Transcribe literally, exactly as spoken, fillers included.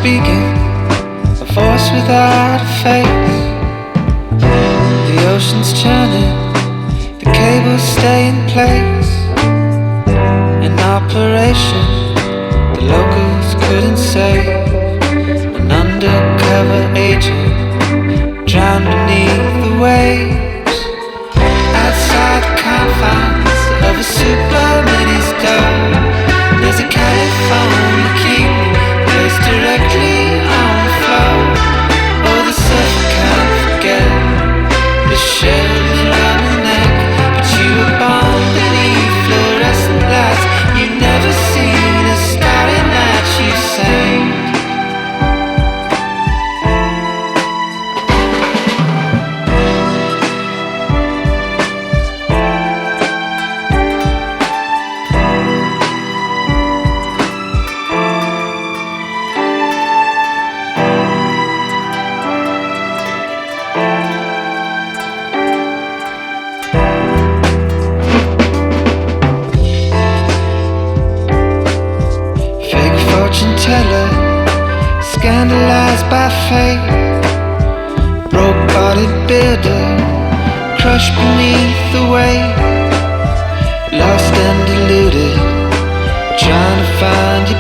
speaking, a voice without a face. The ocean's churning, the cables stay in place. An operation the locals couldn't save. An undercover agent drowned beneath the waves. Outside the confines of a super mini stove, there's a California keep placed directly on the floor. Oh, the surfer can't forget the shells around the neck. But you were born beneath fluorescent lights. You've never seen a starry night, you sang. Fortune teller, scandalized by fate. Broke-bodied builder, crushed beneath the weight. Lost and deluded, trying to find your